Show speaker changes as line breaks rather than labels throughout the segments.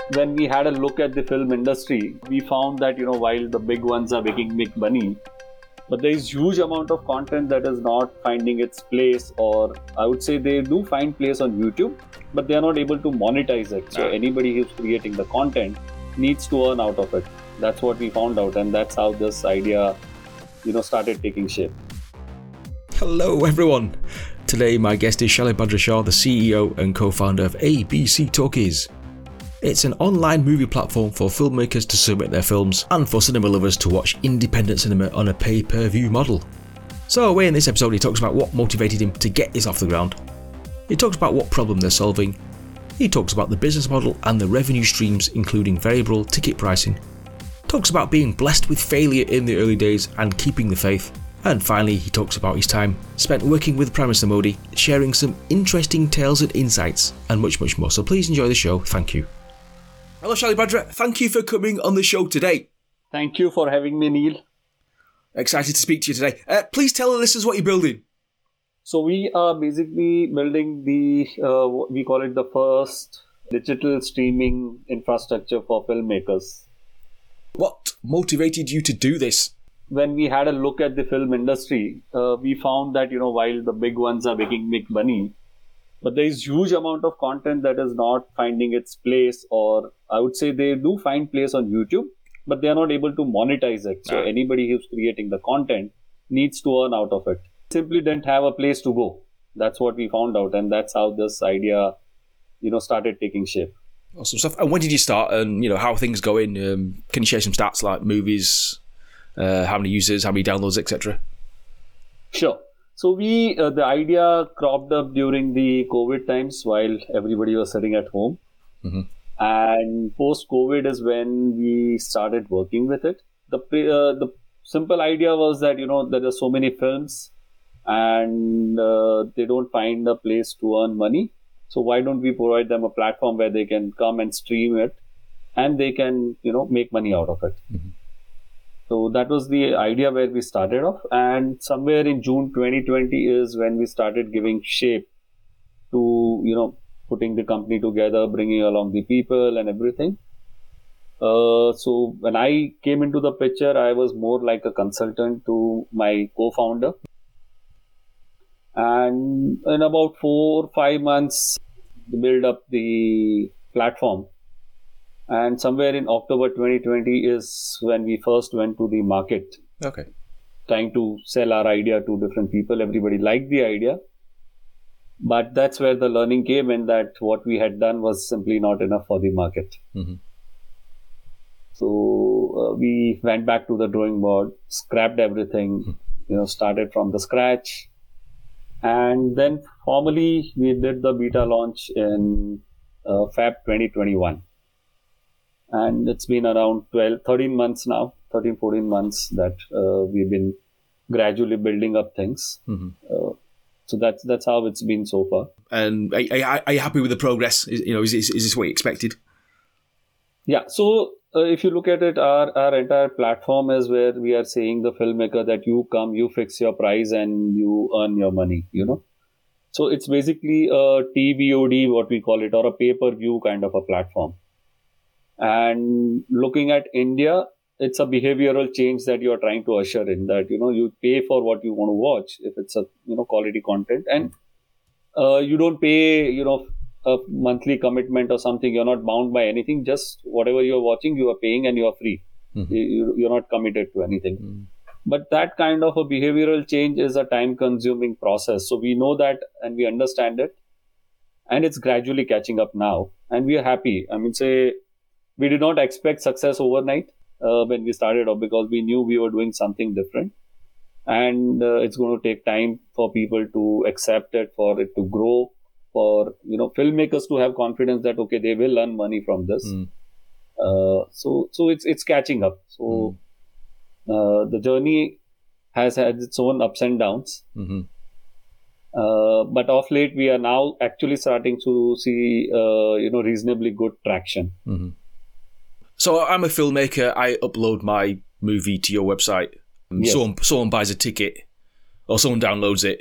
When we had a look at the film industry, we found that, while the big ones are making big money, but there is huge amount of content that is not finding its place, or I would say they do find place on YouTube, but they are not able to monetize it. So anybody who's creating the content needs to earn out of it. That's what we found out, and that's how this idea, started taking shape.
Hello everyone. Today my guest is Shalibh Bhadrashah, the CEO and co-founder of ABC Talkies. It's an online movie platform for filmmakers to submit their films and for cinema lovers to watch independent cinema on a pay-per-view model. So away in this episode he talks about what motivated him to get this off the ground. He talks about what problem they're solving. He talks about the business model and the revenue streams, including variable ticket pricing. Talks about being blessed with failure in the early days and keeping the faith. And finally, he talks about his time spent working with Prime Minister Modi, sharing some interesting tales and insights, and much, much more. So please enjoy the show. Thank you. Hello, Shalibh Bhadrashah. Thank you for coming on the show today.
Thank you for having me, Neil.
Excited to speak to you today. Please tell the listeners what you're building.
So we are basically building we call it the first digital streaming infrastructure for filmmakers.
What motivated you to do this?
When we had a look at the film industry, we found that, while the big ones are making big money, but there is huge amount of content that is not finding its place, or I would say they do find place on YouTube, but they are not able to monetize it. So anybody who's creating the content needs to earn out of it. Simply didn't have a place to go. That's what we found out, and that's how this idea, started taking shape.
Awesome stuff. And when did you start, and how are things going? Can you share some stats like movies, how many users, how many downloads, etc.?
Sure. So the idea cropped up during the COVID times while everybody was sitting at home. Mm-hmm. And post-COVID is when we started working with it. The simple idea was that, there are so many films and they don't find a place to earn money. So why don't we provide them a platform where they can come and stream it and they can, make money out of it. Mm-hmm. So that was the idea where we started off. And somewhere in June 2020 is when we started giving shape to, putting the company together, bringing along the people and everything. So when I came into the picture, I was more like a consultant to my co-founder. And in about 4 or 5 months, to build up the platform. And somewhere in October 2020 is when we first went to the market.
Okay.
Trying to sell our idea to different people. Everybody liked the idea. But that's where the learning came in, that what we had done was simply not enough for the market. Mm-hmm. So we went back to the drawing board, scrapped everything, started from the scratch. And then formally we did the beta launch in Feb 2021. And it's been around 13 months now, 14 months that we've been gradually building up things. Mm-hmm. So that's how it's been so far.
And are you happy with the progress? Is this what you expected?
Yeah. So if you look at it, our entire platform is where we are saying the filmmaker that you come, you fix your price and you earn your money, So it's basically a TVOD, what we call it, or a pay-per-view kind of a platform. And looking at India, it's a behavioral change that you are trying to usher in, that, you pay for what you want to watch if it's a, quality content, and you don't pay, a monthly commitment or something. You're not bound by anything. Just whatever you're watching, you are paying and you are free. Mm-hmm. You're not committed to anything. Mm-hmm. But that kind of a behavioral change is a time-consuming process. So we know that and we understand it, and it's gradually catching up now. And we are happy. We did not expect success overnight when we started off, because we knew we were doing something different. And it's going to take time for people to accept it, for it to grow, for filmmakers to have confidence that, okay, they will earn money from this. Mm. So it's catching up. So the journey has had its own ups and downs. Mm-hmm. But of late, we are now actually starting to see, reasonably good traction.
Mm-hmm. So I'm a filmmaker. I upload my movie to your website. Yes. Someone buys a ticket, or someone downloads it.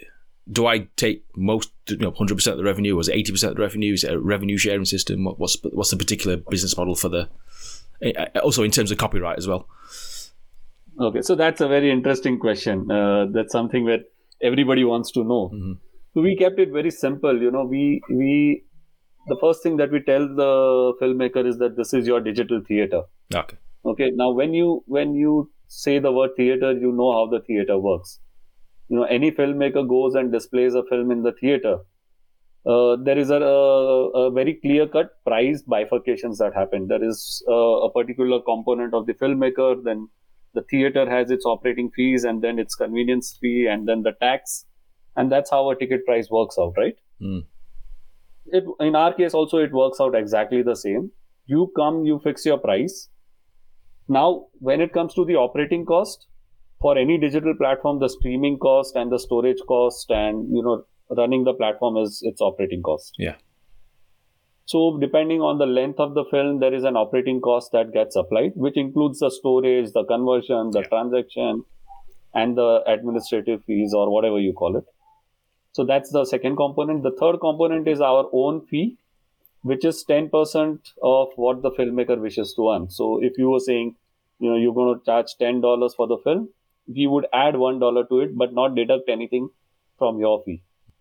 do I take most, 100% of the revenue? Was it 80% of the revenue? Is it a revenue sharing system? What's the particular business model for also in terms of copyright as well?
Okay, so that's a very interesting question. That's something that everybody wants to know.
Mm-hmm.
So we kept it very simple. We the first thing that we tell the filmmaker is that this is your digital theater.
Okay.
Okay. Now, when you say the word theater, you know how the theater works. Any filmmaker goes and displays a film in the theater. There is a very clear-cut price bifurcations that happen. There is a particular component of the filmmaker, then the theater has its operating fees, and then its convenience fee, and then the tax, and that's how a ticket price works out, right?
Mm.
In our case also, it works out exactly the same. You come, you fix your price. Now, when it comes to the operating cost, for any digital platform, the streaming cost and the storage cost and, running the platform is its operating cost.
Yeah.
So depending on the length of the film, there is an operating cost that gets applied, which includes the storage, the conversion, the transaction, and the administrative fees or whatever you call it. So that's the second component. The third component is our own fee, which is 10% of what the filmmaker wishes to earn. So if you were saying, you're going to charge $10 for the film, we would add $1 to it, but not deduct anything from your fee.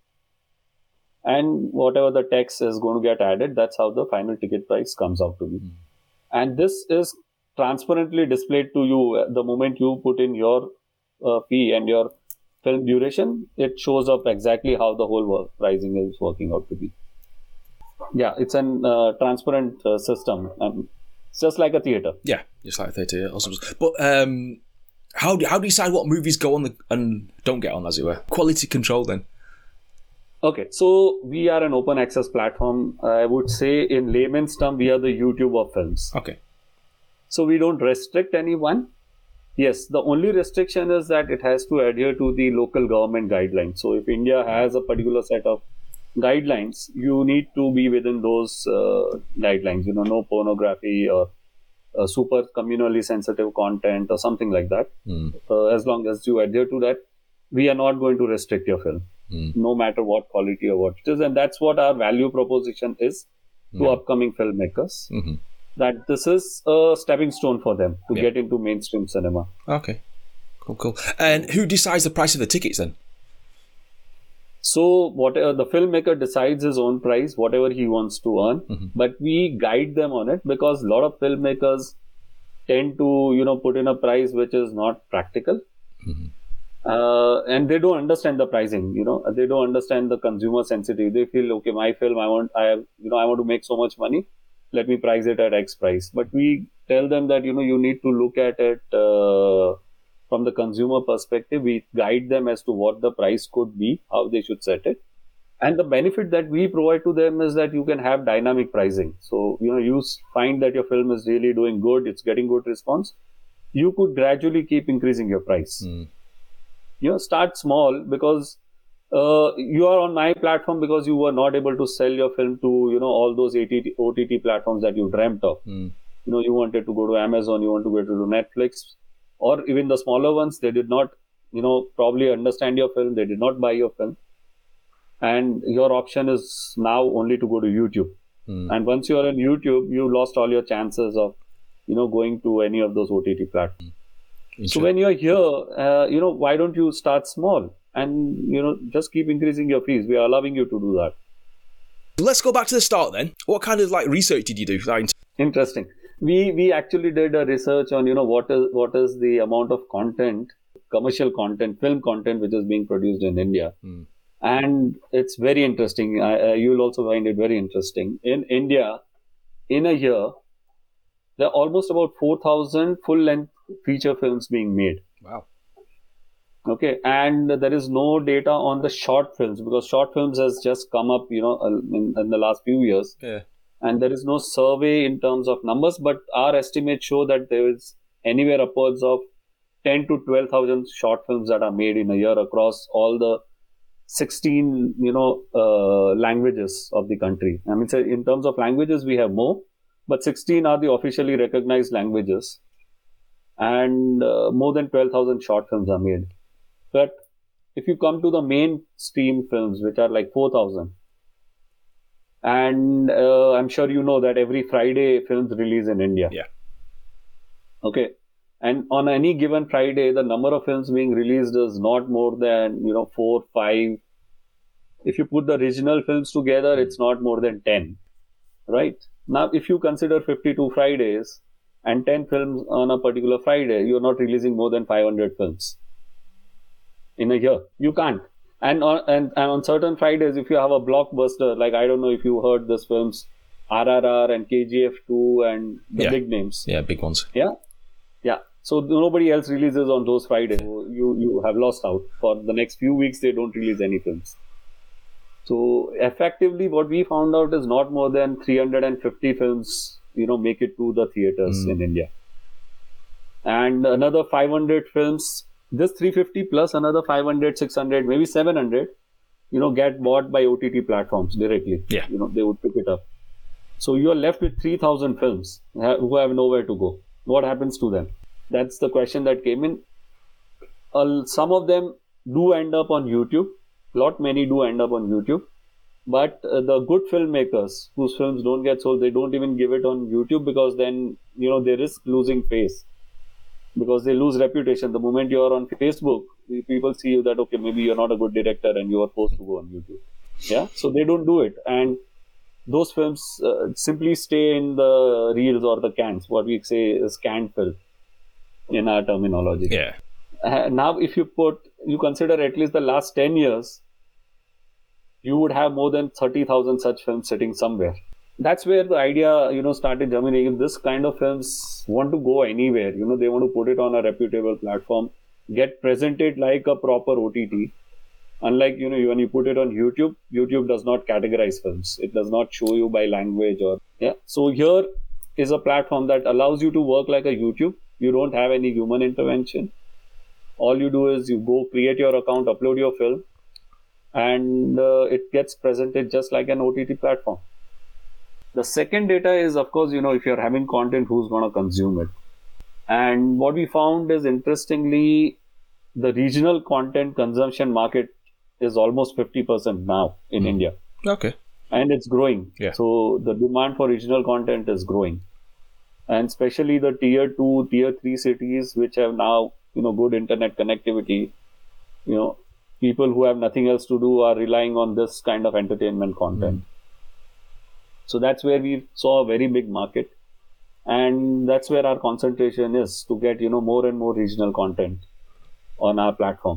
And whatever the tax is going to get added, that's how the final ticket price comes out to be. Mm. And this is transparently displayed to you the moment you put in your fee and your film duration. It shows up exactly how the whole pricing is working out to be. Yeah, it's a transparent system, and it's just like a theater.
Yeah, just like a theater. Yeah. Awesome. But how do you decide what movies go on and don't get on, as it were? Quality control, then.
Okay, so we are an open access platform. I would say in layman's term, we are the YouTube of films.
Okay.
So we don't restrict anyone. Yes, the only restriction is that it has to adhere to the local government guidelines. So if India has a particular set of guidelines, you need to be within those guidelines. No pornography or super communally sensitive content or something like that. As long as you adhere to that, we are not going to restrict your film. No matter what quality or what it is. And that's what our value proposition is to upcoming filmmakers. Mm-hmm. That this is a stepping stone for them to get into mainstream cinema.
Okay. Cool. And who decides the price of the tickets then?
So whatever the filmmaker decides his own price, whatever he wants to earn, but we guide them on it because a lot of filmmakers tend to, put in a price which is not practical. Mm-hmm. And they don't understand the pricing, they don't understand the consumer sensitivity. They feel, okay, my film, I want to make so much money. Let me price it at X price. But we tell them that, you need to look at it from the consumer perspective. We guide them as to what the price could be, how they should set it. And the benefit that we provide to them is that you can have dynamic pricing. So, you find that your film is really doing good, it's getting good response. You could gradually keep increasing your price. Start small because you are on my platform because you were not able to sell your film to, all those OTT platforms that you dreamt of. You wanted to go to Amazon, you want to go to Netflix, or even the smaller ones. They did not, probably understand your film. They did not buy your film. And your option is now only to go to YouTube. And once you are on YouTube, you lost all your chances of, going to any of those OTT platforms. So when you're here, why don't you start small and, just keep increasing your fees? We are allowing you to do that.
Let's go back to the start then. What kind of research did you do?
Interesting. We actually did a research on, what is the amount of content, commercial content, film content, which is being produced in India. And it's very interesting. You'll also find it very interesting. In India, in a year, there are almost about 4,000 full-length feature films being made.
Wow.
Okay, and there is no data on the short films because short films has just come up, in the last few years.
Yeah.
And there is no survey in terms of numbers, but our estimates show that there is anywhere upwards of 10 to 12,000 short films that are made in a year across all the 16, languages of the country. I mean, in terms of languages, we have more, but 16 are the officially recognized languages. And more than 12,000 short films are made. But if you come to the mainstream films, which are like 4,000, and I'm sure you know that every Friday films release in India.
Yeah.
Okay. And on any given Friday, the number of films being released is not more than, 4, 5. If you put the regional films together, it's not more than 10. Right? Now, if you consider 52 Fridays and 10 films on a particular Friday, you're not releasing more than 500 films in a year. You can't. And on certain Fridays, if you have a blockbuster, like I don't know if you heard these films, RRR and KGF 2 and the big names.
Yeah, big ones.
Yeah. So nobody else releases on those Fridays. So you have lost out. For the next few weeks, they don't release any films. So effectively, what we found out is not more than 350 films, make it to the theaters in India. And another 500 films, this 350 plus another 500, 600, maybe 700, get bought by OTT platforms directly.
Yeah.
They would pick it up. So you are left with 3,000 films who have nowhere to go. What happens to them? That's the question that came in. Some of them do end up on YouTube. Many do end up on YouTube. But the good filmmakers whose films don't get sold, they don't even give it on YouTube because then, they risk losing face. Because they lose reputation. The moment you're on Facebook, people see you that, okay, maybe you're not a good director and you are forced to go on YouTube. Yeah. So they don't do it. And those films simply stay in the reels or the cans, what we say is canned film in our terminology.
Yeah.
Now, if you consider at least the last 10 years, you would have more than 30,000 such films sitting somewhere. That's where the idea, started germinating. This kind of films want to go anywhere. They want to put it on a reputable platform, get presented like a proper OTT. Unlike, when you put it on YouTube, YouTube does not categorize films. It does not show you by language So here is a platform that allows you to work like a YouTube. You don't have any human intervention. All you do is you go create your account, upload your film, and it gets presented just like an OTT platform. The second data is, of course, if you're having content, who's going to consume it? And what we found is, interestingly, the regional content consumption market is almost 50% now in India.
Okay.
And it's growing.
Yeah.
So the demand for regional content is growing. And especially the tier 2, tier 3 cities, which have now, good internet connectivity, people who have nothing else to do are relying on this kind of entertainment content. So that's where we saw a very big market. And that's where our concentration is, to get, more and more regional content on our platform.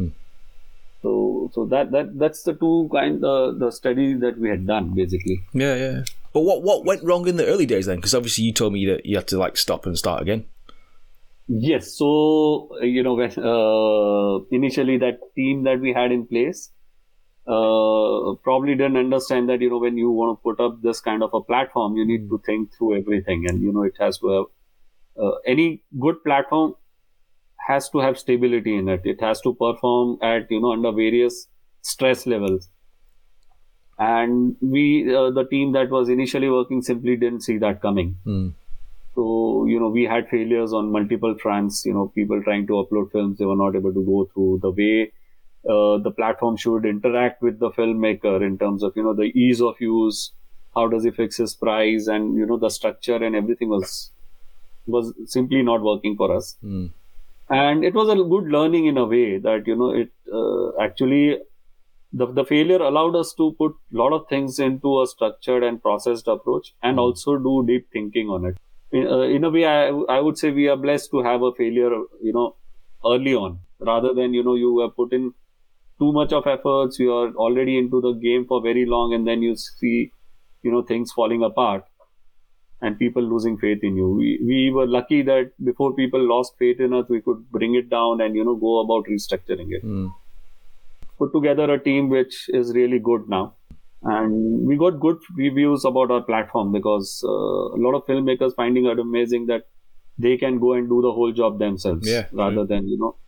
So that's the two the study that we had done, basically.
Yeah. But what went wrong in the early days then? Because obviously you told me that you had to stop and start again.
Yes. So, when, initially that team that we had in place probably didn't understand that, when you want to put up this kind of a platform, you need to think through everything. And, it has to have any good platform has to have stability in it. It has to perform at, under various stress levels. And we, the team that was initially working, simply didn't see that coming. So, we had failures on multiple fronts, people trying to upload films, they were not able to go through the way the platform should interact with the filmmaker in terms of, the ease of use, how does he fix his price, and, the structure and everything was simply not working for us. And it was a good learning in a way that, it actually, the failure allowed us to put a lot of things into a structured and processed approach, and also do deep thinking on it. In a way, I would say we are blessed to have a failure, early on, rather than, you have put in too much of efforts, you are already into the game for very long, and then you see, things falling apart and people losing faith in you. We were lucky that before people lost faith in us, we could bring it down and, go about restructuring it. Put together a team which is really good now. And we got good reviews about our platform, because a lot of filmmakers finding it amazing that they can go and do the whole job themselves, rather than,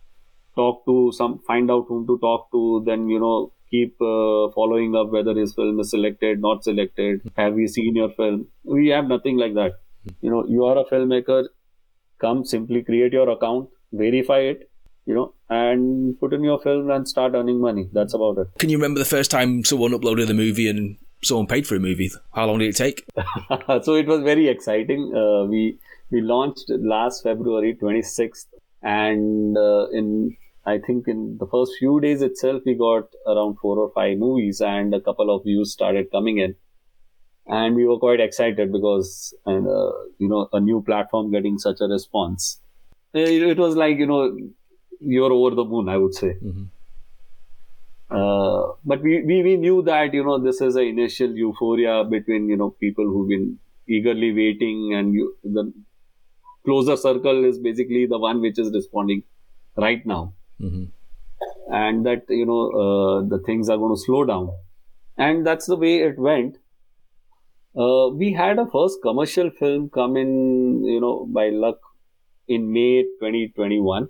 find out whom to talk to, then, keep following up whether his film is selected, not selected, have we seen your film? We have nothing like that. You are a filmmaker, come, simply create your account, verify it, and put in your film and start earning money. That's about it.
Can you remember the first time someone uploaded the movie and someone paid for a movie? How long did it take?
So it was very exciting. We launched last February 26th, and I think in the first few days itself, we got around 4 or 5 movies, and a couple of views started coming in. And we were quite excited because, a new platform getting such a response. It was like, you're over the moon, I would say.
Mm-hmm.
But we knew that, this is an initial euphoria between, people who've been eagerly waiting, and the closer circle is basically the one which is responding right now.
Mm-hmm.
And that, the things are going to slow down. And that's the way it went. We had a first commercial film come in, by luck in May 2021.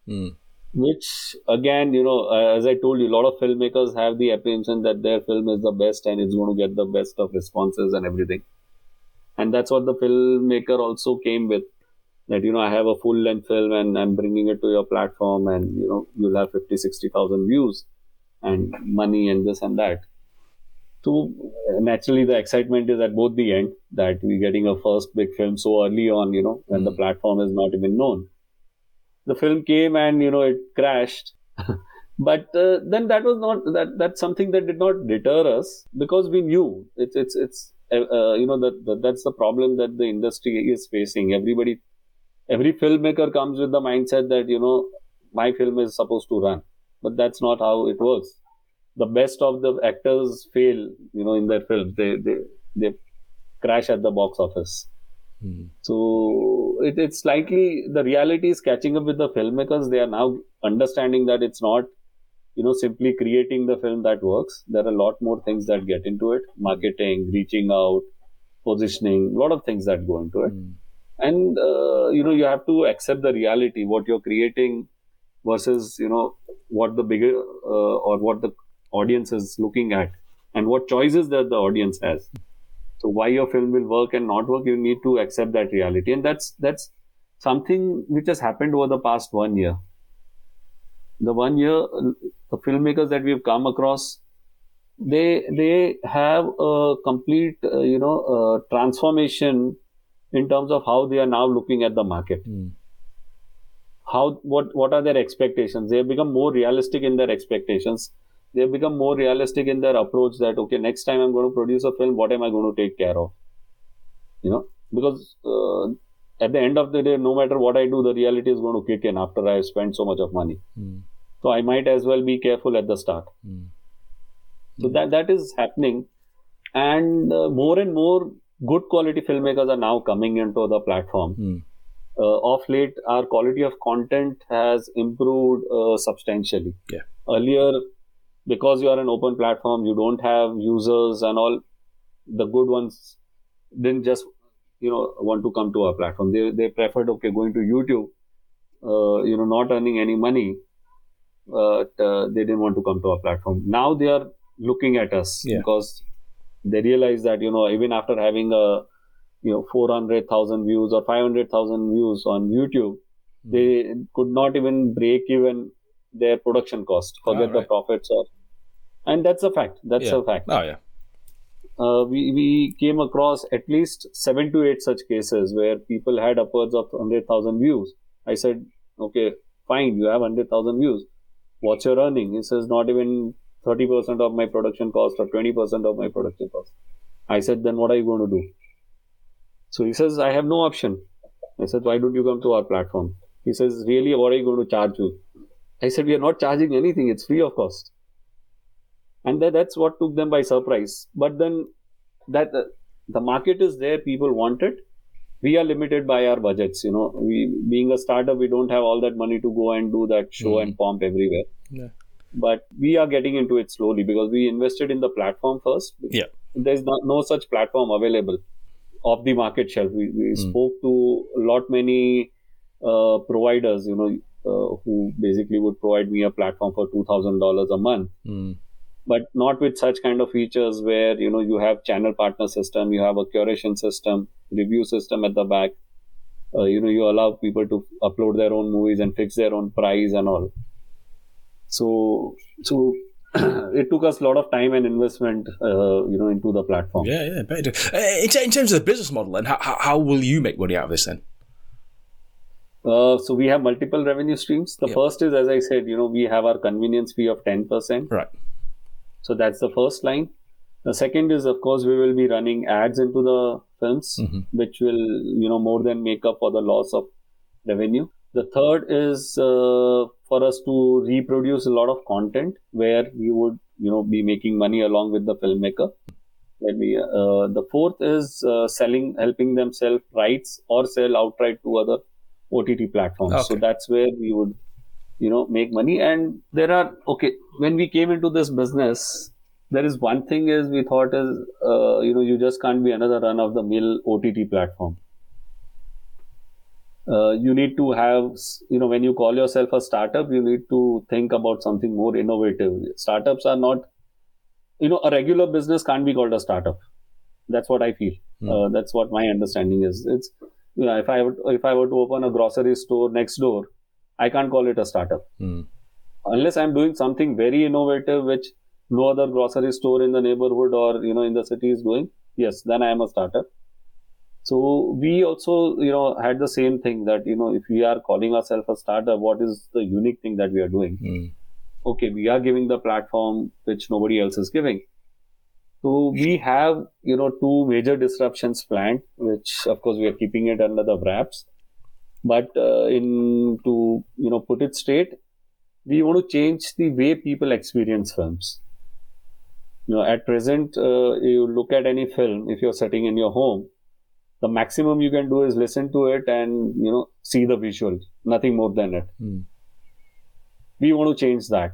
Which again, as I told you, a lot of filmmakers have the apprehension that their film is the best and it's going to get the best of responses and everything. And that's what the filmmaker also came with, that, I have a full length film and I'm bringing it to your platform, and, you'll have 50,000-60,000 views and money and this and that. So naturally, the excitement is at both the end, that we're getting a first big film so early on, when the platform is not even known. The film came and, it crashed. But then that was not, that's something that did not deter us, because we knew it's that's the problem that the industry is facing. Every filmmaker comes with the mindset that, my film is supposed to run, but that's not how it works. The best of the actors fail, in their films. They crash at the box office. So it's slightly, the reality is catching up with the filmmakers. They are now understanding that it's not, simply creating the film that works. There are a lot more things that get into it: marketing, reaching out, positioning, a lot of things that go into it. And you have to accept the reality, what you're creating versus what the bigger or what the audience is looking at, and what choices that the audience has. So why your film will work and not work, you need to accept that reality. And that's something which has happened over the past 1 year. The 1 year, the filmmakers that we've come across, they have a complete, transformation in terms of how they are now looking at the market. What are their expectations? They have become more realistic in their expectations. They have become more realistic in their approach, that, okay, next time I'm going to produce a film, what am I going to take care of? Because at the end of the day, no matter what I do, the reality is going to kick in after I have spent so much of money. So I might as well be careful at the start. So that is happening. And more and more good quality filmmakers are now coming into the platform. Of late, our quality of content has improved substantially.
Yeah.
Earlier, because you are an open platform, you don't have users and all, the good ones didn't just, want to come to our platform. They preferred, going to YouTube, not earning any money, but they didn't want to come to our platform. Now they are looking at us because they realize that, even after having 400,000 views or 500,000 views on YouTube, they could not even break even their production cost, forget the profits. And that's a fact. That's a fact.
Oh, yeah.
We came across at least 7 to 8 such cases where people had upwards of 100,000 views. I said, okay, fine, you have 100,000 views. What's your earning? He says, not even 30% of my production cost or 20% of my production cost. I said, then what are you going to do? So he says, I have no option. I said, why don't you come to our platform? He says, really, what are you going to charge you? I said, we are not charging anything. It's free of cost. And that's what took them by surprise. But then that the market is there, people want it. We are limited by our budgets. We, being a startup, we don't have all that money to go and do that show and pomp everywhere.
Yeah.
But we are getting into it slowly because we invested in the platform first.
Yeah.
There's no such platform available off the market shelf. We spoke to a lot many providers, who basically would provide me a platform for $2,000 a month. But not with such kind of features where, you have channel partner system, you have a curation system, review system at the back. You allow people to upload their own movies and fix their own price and all. So it took us a lot of time and investment, into the platform.
Yeah, better. In terms of the business model, then, how will you make money out of this then?
So we have multiple revenue streams. The first is, as I said, we have our convenience fee of 10%.
Right.
So that's the first line. The second is, of course, we will be running ads into the films, which will, more than make up for the loss of revenue. The third is for us to reproduce a lot of content where we would, be making money along with the filmmaker. The fourth is helping them sell rights or sell outright to other OTT platforms.
Okay.
So that's where we would, make money. And when we came into this business, there is one thing is we thought is, you just can't be another run-of-the-mill OTT platform. You need to have, when you call yourself a startup, you need to think about something more innovative. Startups are not, a regular business can't be called a startup. That's what I feel. That's what my understanding is. It's, if I were to open a grocery store next door, I can't call it a startup. Unless I'm doing something very innovative, which no other grocery store in the neighborhood or, in the city is doing. Yes, then I am a startup. So we also, had the same thing that, if we are calling ourselves a startup, what is the unique thing that we are doing? Okay, we are giving the platform which nobody else is giving. So we have, two major disruptions planned, which of course we are keeping it under the wraps. But to put it straight, we want to change the way people experience films. At present, you look at any film, if you're sitting in your home, the maximum you can do is listen to it and, see the visual, nothing more than it. We want to change that.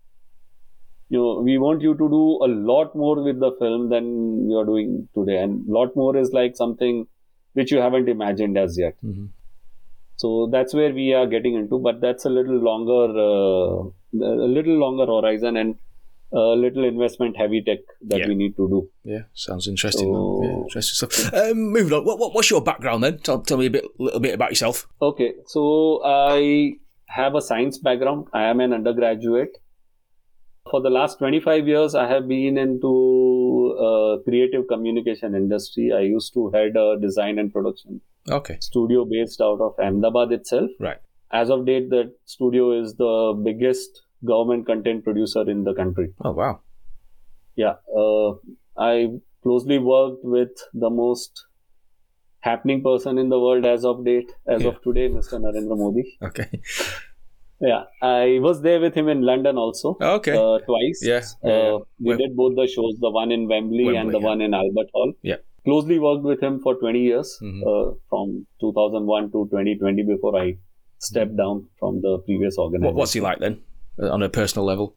We want you to do a lot more with the film than you're doing today. And a lot more is like something which you haven't imagined as yet. So that's where we are getting into, but that's a little longer horizon and a little investment heavy tech that we need to do.
Yeah, sounds interesting. Interesting stuff. Moving on, what's your background then? Tell me a little bit about yourself.
Okay, so I have a science background. I am an undergraduate. For the last 25 years, I have been into creative communication industry. I used to head a design and production studio based out of Ahmedabad itself.
Right.
As of date, that studio is the biggest government content producer in the country.
Oh, wow.
Yeah. I closely worked with the most happening person in the world as of today, Mr. Narendra Modi.
Okay.
Yeah. I was there with him in London also.
Okay.
Twice.
Yeah.
We did both the shows, the one in Wembley and the one in Albert Hall.
Yeah.
Closely worked with him for 20 years, from 2001 to 2020 before I stepped down from the previous organization.
What's he like then, on a personal level?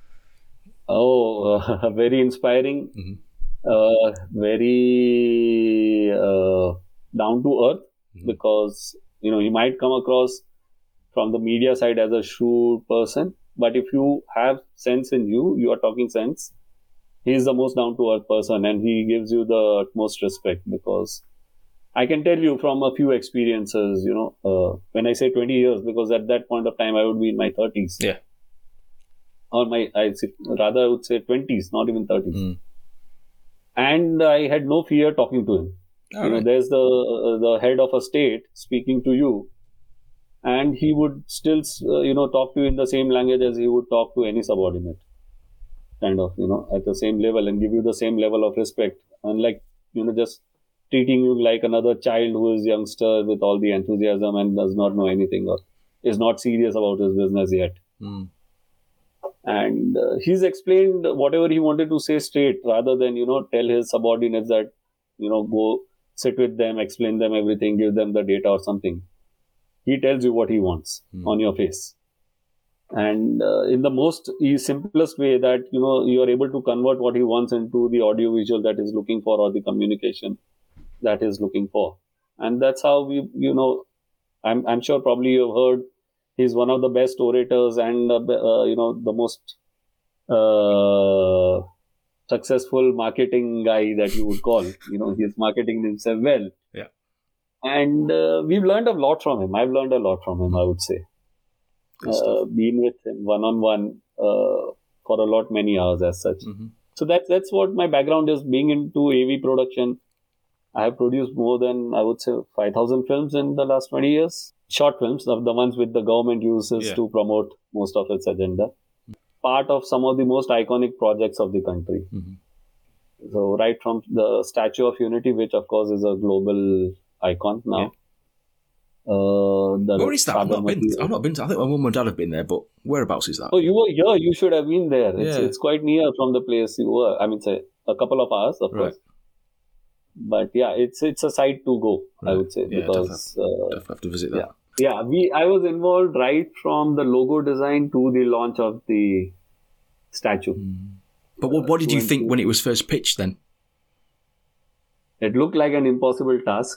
Oh, very inspiring, very down to earth, because, you might come across from the media side as a shrewd person, but if you have sense in you, you are talking sense. He is the most down to earth person and he gives you the utmost respect, because I can tell you from a few experiences, when I say 20 years, because at that point of time I would be in my 30s.
Yeah.
Or I would say 20s, not even 30s. And I had no fear talking to him.
Right.
There's the head of a state speaking to you, and he would still, talk to you in the same language as he would talk to any subordinate. Kind of, at the same level and give you the same level of respect. Unlike, just treating you like another child who is youngster with all the enthusiasm and does not know anything or is not serious about his business yet. And he's explained whatever he wanted to say straight, rather than, tell his subordinates that, go sit with them, explain them everything, give them the data or something. He tells you what he wants on your face. And in the most simplest way that, you are able to convert what he wants into the audio visual that he's looking for or the communication that he's looking for. And that's how we, I'm sure probably you've heard he's one of the best orators and, the most successful marketing guy that you would call. He's marketing himself well.
Yeah.
And we've learned a lot from him. I've learned a lot from him, I would say. Been with him one-on-one for a lot many hours as such. So that's what my background is, being into AV production. I have produced more than, I would say, 5,000 films in the last 20 years. Short films, of the ones which the government uses to promote most of its agenda. Part of some of the most iconic projects of the country. So right from the Statue of Unity, which of course is a global icon now.
Where is that? I've not been. I think my mum and dad have been there, but whereabouts is that?
Oh, you were here. You should have been there. It's quite near from the place you were. I mean, say a couple of hours, of course. But yeah, it's a site to go. I would say, because
definitely have to visit that.
I was involved right from the logo design to the launch of the statue.
But what did you think when it was first pitched then?
It looked like an impossible task.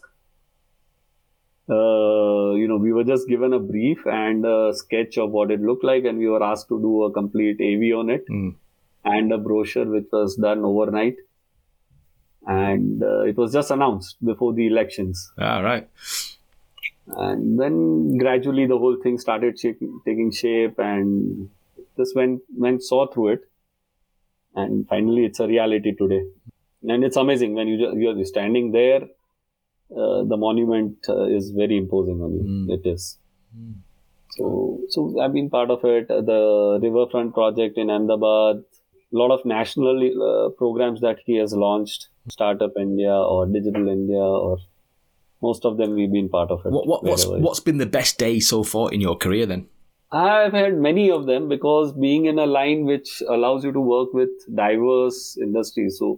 We were just given a brief and a sketch of what it looked like, and we were asked to do a complete AV on it and a brochure which was done overnight. And it was just announced before the elections.
Right.
And then gradually the whole thing started taking shape, and this saw through it. And finally, it's a reality today. And it's amazing when you're standing there. The monument is very imposing on you. It is. So I've been part of it. The Riverfront project in Ahmedabad, a lot of national programs that he has launched, Startup India or Digital India, or most of them we've been part of it.
What's been the best day so far in your career then?
I've had many of them, because being in a line which allows you to work with diverse industries. So,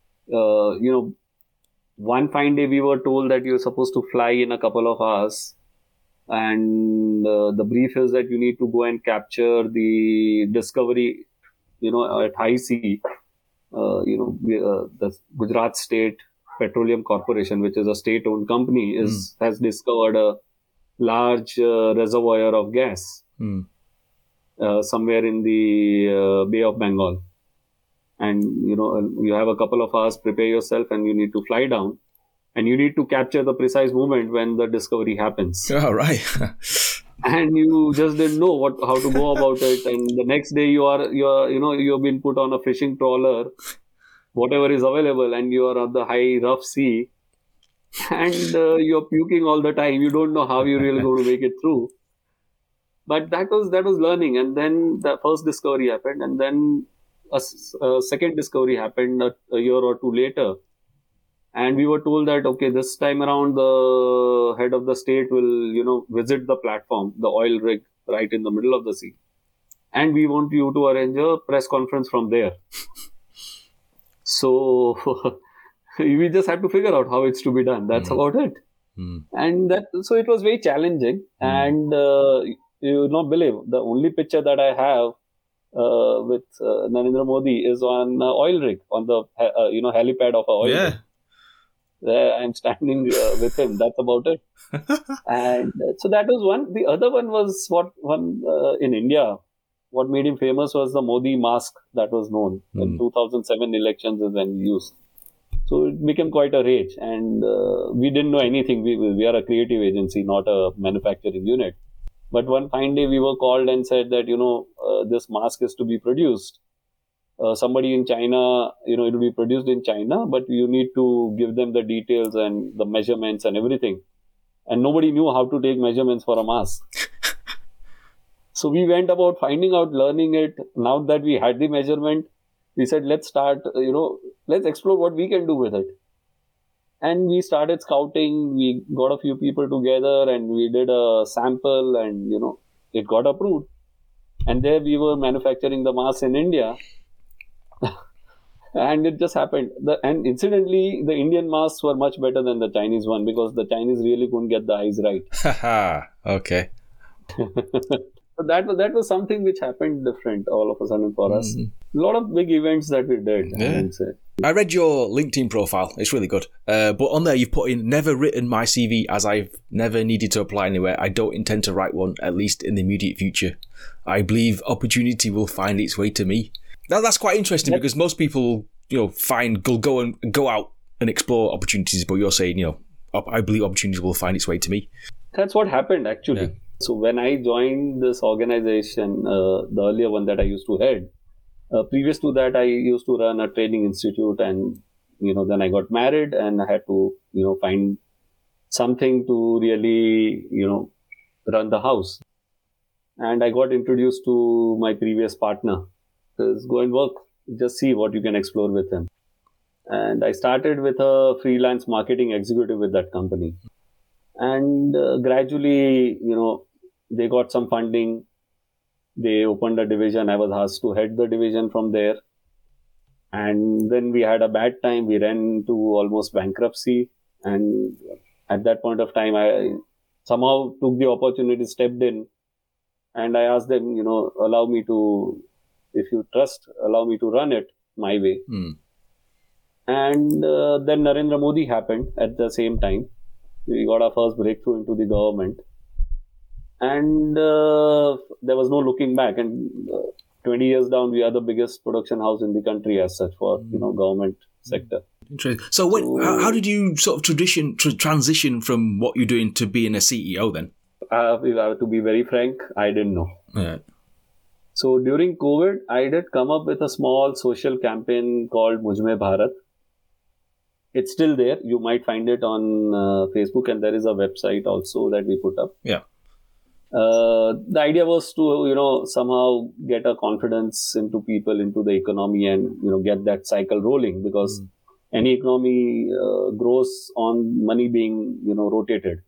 one fine day we were told that you're supposed to fly in a couple of hours, and the brief is that you need to go and capture the discovery, at high sea. The Gujarat State Petroleum Corporation, which is a state-owned company, has discovered a large reservoir of gas somewhere in the Bay of Bengal. And, you have a couple of hours, prepare yourself, and you need to fly down. And you need to capture the precise moment when the discovery happens.
Oh, right.
And you just didn't know how to go about it. And the next day you've been put on a fishing trawler, whatever is available, and you are on the high, rough sea. And you're puking all the time. You don't know how you're really going to make it through. But that was learning. And then the first discovery happened. And then a second discovery happened a year or two later. And we were told that, okay, this time around the head of the state will, visit the platform, the oil rig right in the middle of the sea. And we want you to arrange a press conference from there. So we just had to figure out how it's to be done. That's about it. And so it was very challenging. And you will not believe, the only picture that I have with Narendra Modi is on oil rig, on the helipad of an oil rig. There I'm standing with him. That's about it. And so that was one. The other one was in India. What made him famous was the Modi mask that was known. In 2007 elections is when we used. So it became quite a rage, and we didn't know anything. We are a creative agency, not a manufacturing unit. But one fine day we were called and said that, this mask is to be produced. Somebody in China, it will be produced in China, but you need to give them the details and the measurements and everything. And nobody knew how to take measurements for a mask. So we went about finding out, learning it. Now that we had the measurement, we said, let's start, let's explore what we can do with it. And we started scouting. We got a few people together and we did a sample, and, it got approved. And there we were manufacturing the mask in India. And it just happened. And incidentally, the Indian masks were much better than the Chinese one, because the Chinese really couldn't get the eyes right.
Okay.
So that was something which happened different all of a sudden for us. A lot of big events that we did, I would say.
I read your LinkedIn profile. It's really good. But on there, you've put in, never written my CV as I've never needed to apply anywhere. I don't intend to write one, at least in the immediate future. I believe opportunity will find its way to me. Now, that's quite interesting, because most people, go out and explore opportunities, but you're saying, I believe opportunities will find its way to me.
That's what happened actually.
Yeah.
So when I joined this organization, the earlier one that I used to head, previous to that, I used to run a training institute, and then I got married, and I had to find something to really run the house. And I got introduced to my previous partner. Says, go and work, just see what you can explore with him. And I started with a freelance marketing executive with that company. And gradually, they got some funding. They opened a division. I was asked to head the division from there. And then we had a bad time. We ran to almost bankruptcy. And at that point of time, I somehow took the opportunity, stepped in, and I asked them, allow me to, if you trust, allow me to run it my way. And then Narendra Modi happened at the same time. We got our first breakthrough into the government. And there was no looking back. And 20 years down, we are the biggest production house in the country as such for, government sector.
Interesting. So how did you sort of transition from what you're doing to being a CEO then?
To be very frank, I didn't know.
Yeah.
So during COVID, I did come up with a small social campaign called Mujhme Bharat. It's still there. You might find it on Facebook, and there is a website also that we put up.
Yeah.
The idea was to, somehow get a confidence into people, into the economy, and, get that cycle rolling, because any economy grows on money being, rotated.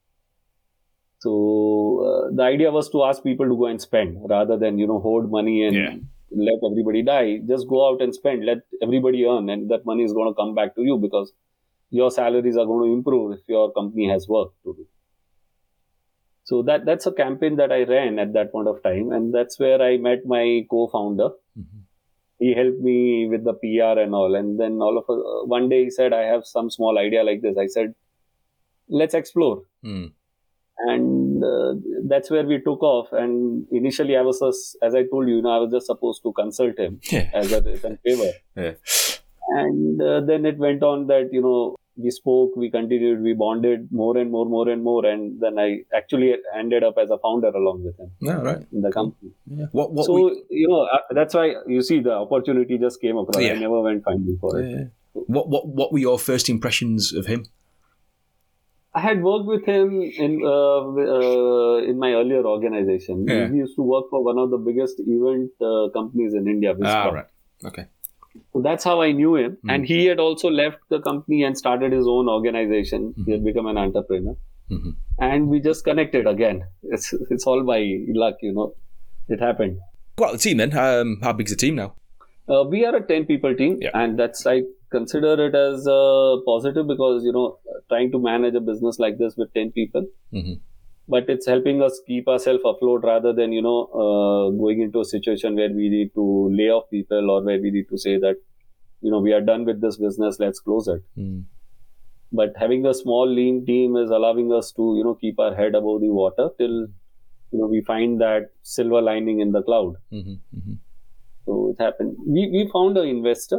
So the idea was to ask people to go and spend rather than, hoard money and let everybody die. Just go out and spend, let everybody earn, and that money is going to come back to you, because your salaries are going to improve if your company has work to do. So that's a campaign that I ran at that point of time, and that's where I met my co-founder. He helped me with the PR and all, and then one day he said, I have some small idea like this. I said, let's explore. And that's where we took off. And initially I was, as I told you, I was just supposed to consult him as a favor.
Yeah.
And then it went on that, we spoke, we continued, we bonded more and more. And then I actually ended up as a founder along with him in the company.
Yeah.
That's why you see the opportunity just came across. I never went finding for it.
Yeah. What were your first impressions of him?
I had worked with him in my earlier organization.
Yeah.
He used to work for one of the biggest event companies in India.
Right. Okay.
So that's how I knew him. And he had also left the company and started his own organization. He had become an entrepreneur. And we just connected again. It's all by luck, It happened.
Quite the team then. How big's the team now?
We are a 10 people team.
Yeah.
And I consider it as positive, because, trying to manage a business like this with 10 people. But it's helping us keep ourselves afloat rather than, going into a situation where we need to lay off people, or where we need to say that, we are done with this business, let's close it. But having a small lean team is allowing us to, keep our head above the water till, we find that silver lining in the cloud. So it happened. We found an investor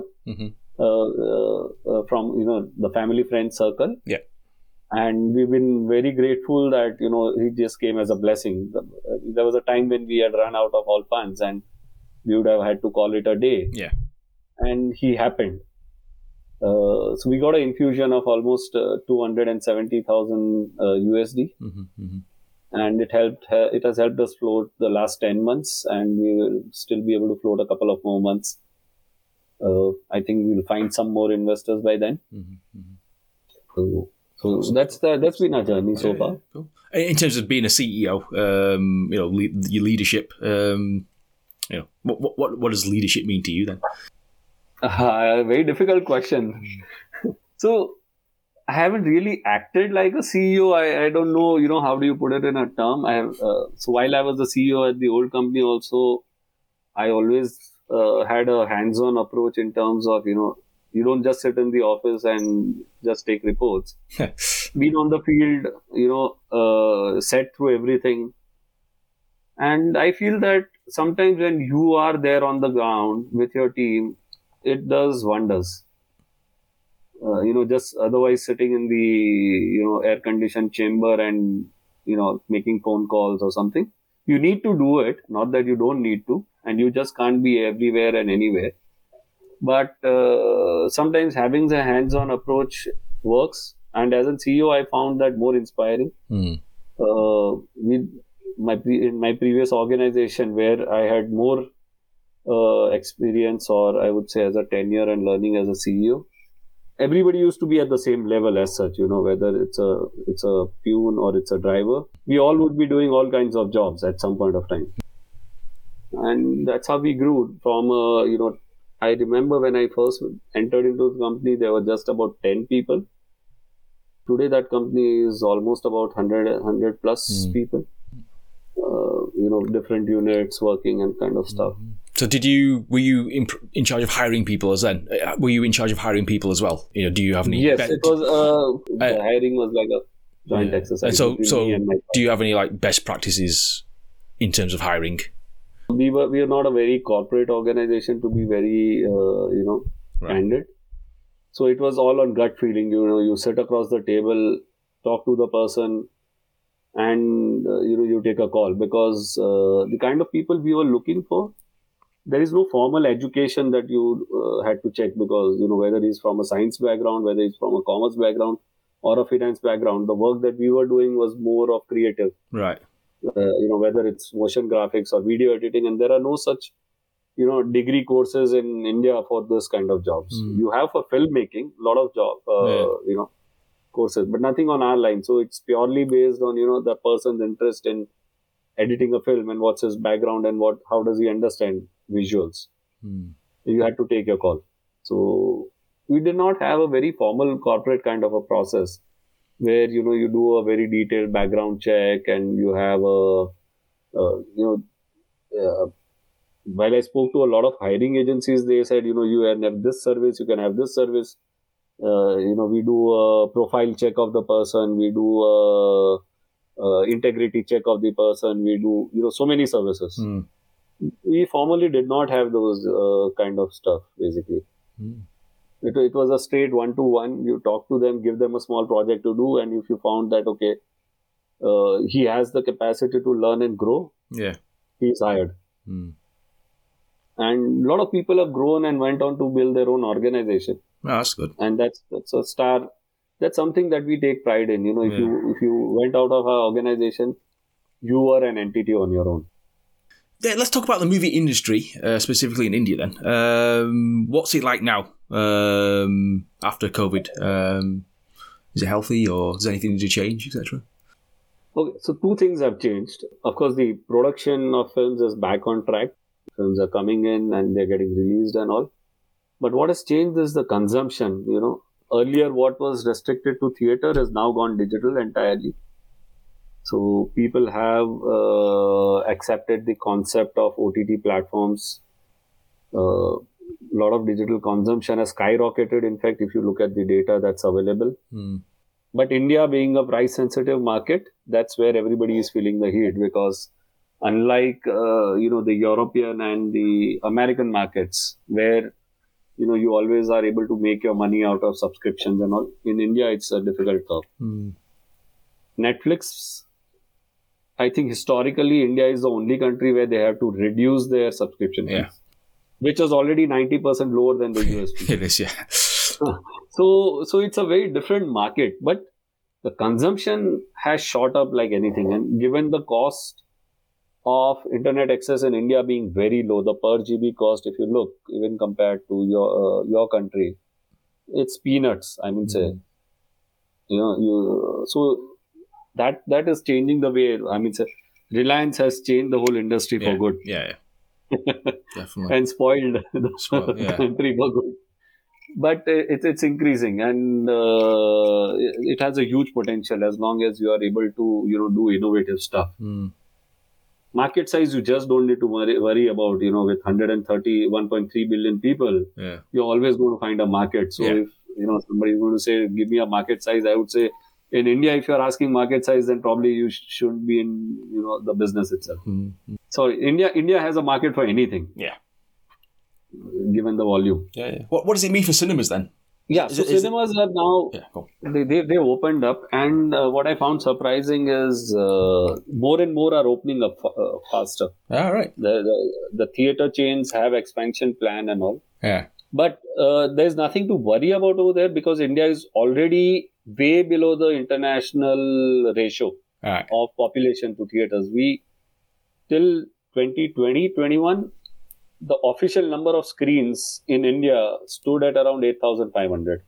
from, the family friend circle.
Yeah.
And we've been very grateful that, he just came as a blessing. There was a time when we had run out of all funds and we would have had to call it a day.
Yeah.
And he happened. So we got an infusion of almost 270,000 USD. And it has helped us float the last 10 months, and we will still be able to float a couple of more months. I think we'll find some more investors by then. So that's been our journey so far.
Cool. In terms of being a CEO, your leadership, what does leadership mean to you then?
A very difficult question. So I haven't really acted like a CEO. I don't know, how do you put it in a term? So while I was the CEO at the old company also, I always had a hands-on approach in terms of, you don't just sit in the office and just take reports. Been on the field, set through everything. And I feel that sometimes when you are there on the ground with your team, it does wonders. just otherwise sitting in the air conditioned chamber and making phone calls or something. You need to do it, not that you don't need to, and you just can't be everywhere and anywhere. But sometimes having the hands-on approach works, and as a CEO, I found that more inspiring. With in my previous organization, where I had more experience, or I would say as a tenure and learning as a CEO, everybody used to be at the same level as such. Whether it's a peon or it's a driver, we all would be doing all kinds of jobs at some point of time, and that's how we grew from. I remember when I first entered into the company, there were just about 10 people. Today, that company is almost about 100 plus people. Different units working and kind of stuff.
So were you in charge of hiring people as then? Were you in charge of hiring people as well? Do you have any?
Yes, it was. The hiring was like a joint exercise.
And so do you have any like best practices in terms of hiring?
We are not a very corporate organization, to be very candid. So it was all on gut feeling. You sit across the table, talk to the person, and you take a call, because the kind of people we were looking for, there is no formal education that you had to check, because whether he's from a science background, whether he's from a commerce background or a finance background, the work that we were doing was more of creative.
Right.
Whether it's motion graphics or video editing, and there are no such degree courses in India for this kind of jobs. You have for filmmaking a lot of courses, but nothing on our line. So it's purely based on the person's interest in editing a film and what's his background and how does he understand visuals. You had to take your call. So we did not have a very formal corporate kind of a process where you do a very detailed background check, and you have while I spoke to a lot of hiring agencies, they said, you can have this service, you can have this service. We do a profile check of the person, we do a integrity check of the person, we do so many services. We formally did not have those kind of stuff, basically. It was a straight 1-to-1. You talk to them, give them a small project to do, and if you found that he has the capacity to learn and grow, he's hired. And a lot of people have grown and went on to build their own organization.
Oh, that's good.
And that's a star. That's something that we take pride in. If you went out of our organization, you were an entity on your own.
Yeah, let's talk about the movie industry, specifically in India then. What's it like now after COVID? Is it healthy, or is anything to change, etc.?
Okay, so two things have changed. Of course, the production of films is back on track. Films are coming in and they're getting released and all. But what has changed is the consumption. Earlier what was restricted to theater has now gone digital entirely. So people have accepted the concept of OTT platforms. A lot of digital consumption has skyrocketed. In fact, if you look at the data that's available. But India being a price sensitive market, that's where everybody is feeling the heat, because unlike the European and the American markets, where you always are able to make your money out of subscriptions and all, in India it's a difficult curve. Netflix, I think historically India is the only country where they have to reduce their subscription fees, which was already 90% lower than the US.
It is, yeah.
So it's a very different market, but the consumption has shot up like anything, and given the cost of internet access in India being very low, the per GB cost, if you look, even compared to your country, it's peanuts. I mean, say, so that is changing the way. I mean, say, Reliance has changed the whole industry for good.
Yeah, definitely,
and spoiled the country for good. But it's increasing, and it has a huge potential as long as you are able to do innovative stuff. Market size, you just don't need to worry about, with 1.3 billion people, you're always going to find a market. So if, somebody's going to say, give me a market size, I would say in India, if you're asking market size, then probably you shouldn't be in, the business itself. So India has a market for anything.
Yeah.
Given the volume.
What does it mean for cinemas then?
Yeah, so cinemas are now,
Yeah, go
they opened up, and what I found surprising is more and more are opening up faster.
on. All right.
The theater chains have expansion plan and all,
Yeah.
but there's nothing to worry about over there because India is already way below the international ratio
All right.
of population to theaters. We till 2020, 21, the official number of screens in India stood at around 8,500.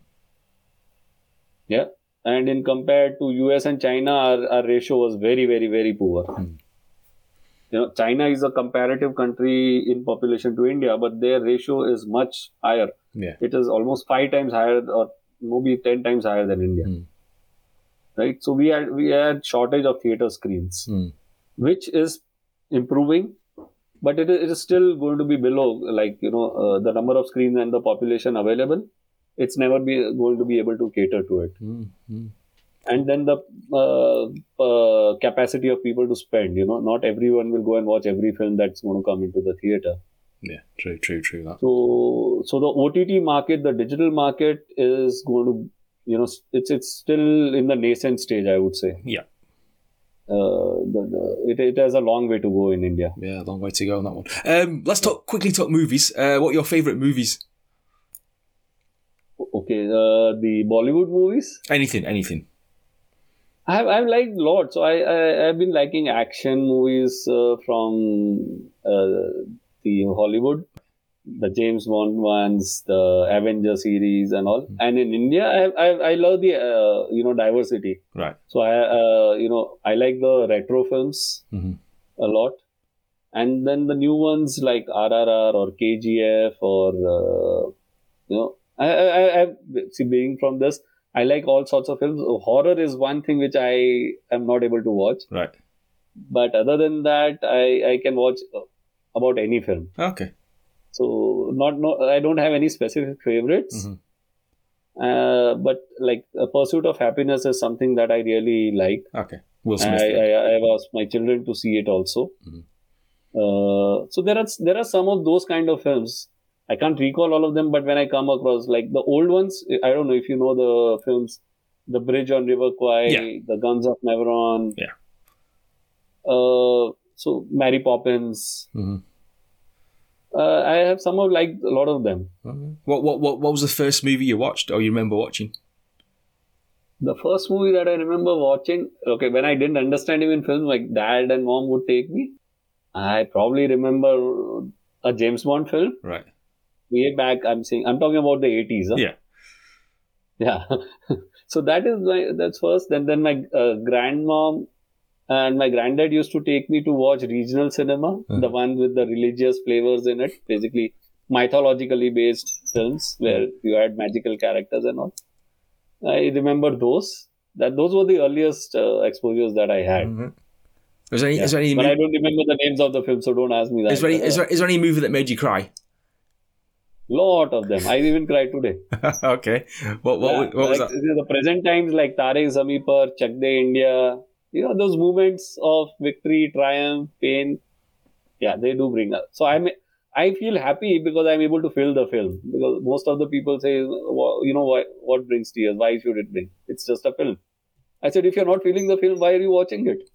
Yeah. And in compared to US and China, our ratio was very, very, very poor. You know, China is a comparative country in population to India, but their ratio is much higher.
Yeah.
It is almost 5 times higher or maybe 10 times higher than India. Right. So we had shortage of theater screens, which is improving, but it is still going to be below, like, the number of screens and the population available. It's never going to be able to cater to it. And then the capacity of people to spend, not everyone will go and watch every film that's going to come into the theater.
Yeah, true. That.
So the OTT market, the digital market is going to, it's still in the nascent stage, I would say.
Yeah.
It has a long way to go in India.
Yeah, long way to go on that one. Let's quickly talk movies. What are your favourite movies?
Okay, the Bollywood movies?
Anything.
I've liked a lot. So I've been liking action movies from the Hollywood, the James Bond ones, the Avenger series, and all. And in India, I love the diversity.
Right.
So I like the retro films a lot, and then the new ones like RRR or KGF or I see, being from this, I like all sorts of films. Horror is one thing which I am not able to watch.
Right.
But other than that, I can watch about any film.
Okay.
So I don't have any specific favorites. But like A Pursuit of Happiness is something that I really like.
Okay. Will Smith.
I have asked my children to see it also. So there are some of those kind of films. I can't recall all of them, but when I come across like the old ones, I don't know if you know the films, The Bridge on River Kwai, The Guns of Navarone.
Yeah.
So Mary Poppins. I have somehow liked a lot of them.
What was the first movie you watched or you remember watching?
The first movie that I remember watching, okay, when I didn't understand even films, like dad and mom would take me. I probably remember a James Bond film.
Right.
Way back, I'm talking about the 80s. Huh?
Yeah.
Yeah. So that's first. Then my grandmom and my granddad used to take me to watch regional cinema, the one with the religious flavors in it, basically mythologically based films where you had magical characters and all. I remember those. Those were the earliest exposures that I had.
Is there any
but I don't remember the names of the films, so don't ask me that.
Is there any movie that made you cry?
Lot of them. I even cried today.
Okay. What was that?
The present times like Tare Zameen Par, Chak De India, those moments of victory, triumph, pain. Yeah, they do bring up. So I feel happy because I'm able to feel the film. Because most of the people say, what brings tears? Why should it bring? It's just a film. I said, if you're not feeling the film, why are you watching it?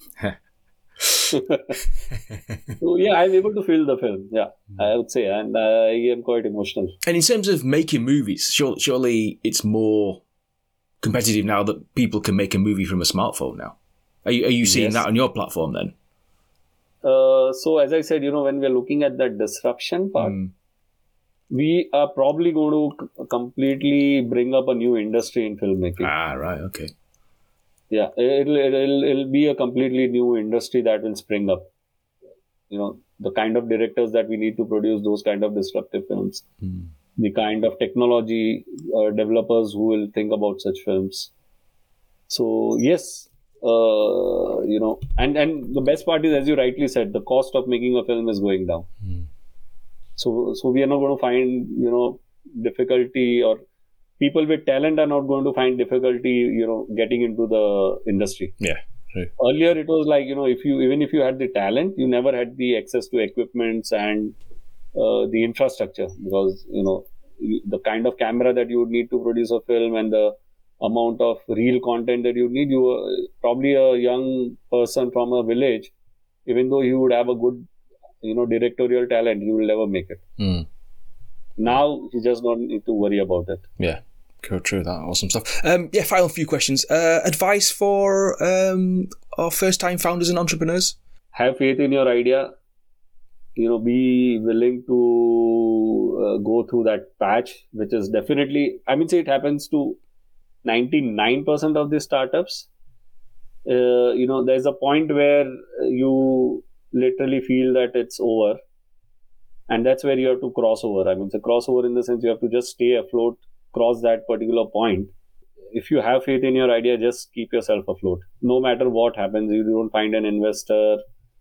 So yeah, I'm able to feel the film. Yeah, I would say, and I am quite emotional.
And in terms of making movies, surely it's more competitive now that people can make a movie from a smartphone now. Are you seeing that on your platform then?
So as I said, when we're looking at that disruption part, we are probably going to completely bring up a new industry in filmmaking.
Ah, right, okay.
Yeah, it'll be a completely new industry that will spring up. The kind of directors that we need to produce those kind of disruptive films, the kind of technology developers who will think about such films. So yes, and the best part is, as you rightly said, the cost of making a film is going down. So we are not going to find difficulty, or people with talent are not going to find difficulty getting into the industry.
Yeah. Right.
Earlier it was like even if you had the talent, you never had the access to equipments and the infrastructure, because the kind of camera that you would need to produce a film and the amount of real content that you need, you were probably a young person from a village, even though you would have a good, directorial talent, you will never make it. Now you just don't need to worry about it.
Yeah, true. That awesome stuff. Final few questions. Advice for our first-time founders and entrepreneurs?
Have faith in your idea. Be willing to go through that patch, which is definitely, say it happens to 99% of the startups. There's a point where you literally feel that it's over. And that's where you have to cross over. It's a crossover in the sense you have to just stay afloat, cross that particular point. If you have faith in your idea, just keep yourself afloat. No matter what happens, you don't find an investor,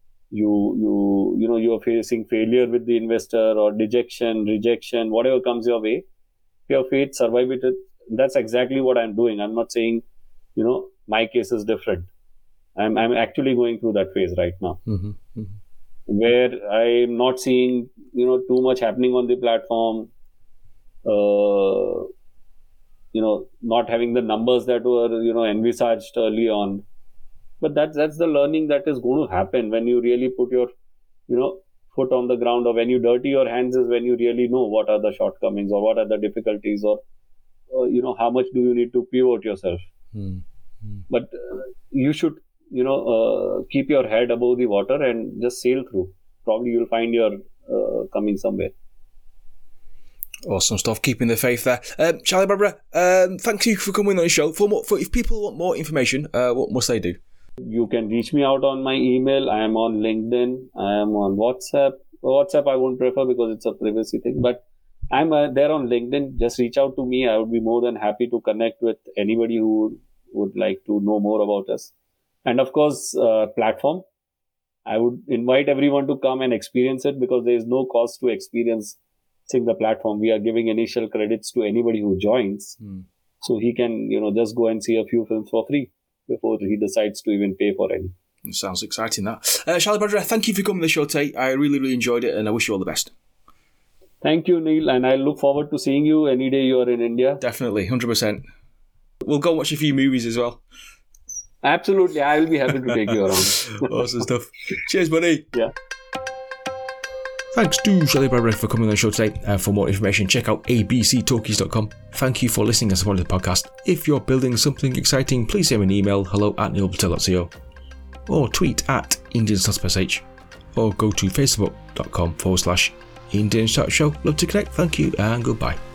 you're facing failure with the investor or dejection, rejection, whatever comes your way. If you have faith, survive it. That's exactly what I'm doing. I'm not saying, my case is different. I'm actually going through that phase right now. Where I'm not seeing, too much happening on the platform, not having the numbers that were, envisaged early on. But that's the learning that is going to happen when you really put your, foot on the ground, or when you dirty your hands is when you really know what are the shortcomings or what are the difficulties, or how much do you need to pivot yourself. But you should, keep your head above the water and just sail through. Probably you'll find you're coming somewhere.
Awesome stuff. Keeping the faith there. Charlie Barbara, thank you for coming on the show. If people want more information, what must they do?
You can reach me out on my email. I am on LinkedIn. I am on WhatsApp. WhatsApp I won't prefer because it's a privacy thing. But I'm there on LinkedIn. Just reach out to me. I would be more than happy to connect with anybody who would like to know more about us. And of course, platform. I would invite everyone to come and experience it because there is no cost to experiencing the platform. We are giving initial credits to anybody who joins. So he can, just go and see a few films for free before he decides to even pay for any.
It sounds exciting, that. Charlie Barbara, thank you for coming on the show today. I really, really enjoyed it and I wish you all the best.
Thank you, Neil. And I look forward to seeing you any day you are in India.
Definitely, 100%. We'll go watch a few movies as well.
Absolutely. I will be happy to take you around.
Awesome stuff. Cheers, buddy.
Yeah.
Thanks to Charlie Barbara for coming on the show today. For more information, check out abctalkies.com. Thank you for listening and supporting the podcast. If you're building something exciting, please send me an email, hello@neilpatel.co, or tweet @IndiansShow, or go to facebook.com/IndiansShow. Love to connect. Thank you and goodbye.